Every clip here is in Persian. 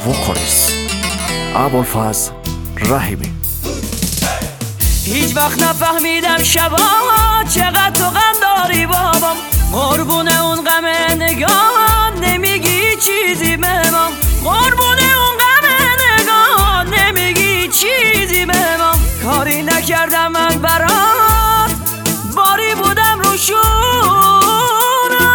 vocalist ابوالفضل رحیمی. هیچ وقت نفهمیدم شبا چقدر تو غم داری بابام، قربون اون غم نگاه نمیگی چیزی به ما، قربون اون غم نگاه نمیگی چیزی به ما. کاری نکردم من برات، باری بودم رو شورا،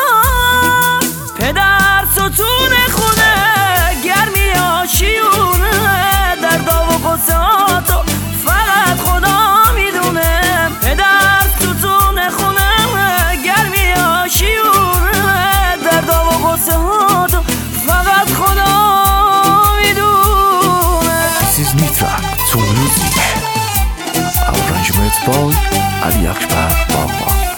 پدر ستون خونه گرمی آشیونه، دردا و قصاتو فقط خدا میدونه، پدر ستون خونه گرمی آشیونه، دردا و قصاتو فقط خدا میدونه. This is new track to music. Arrangement by Ali Akbar Baba.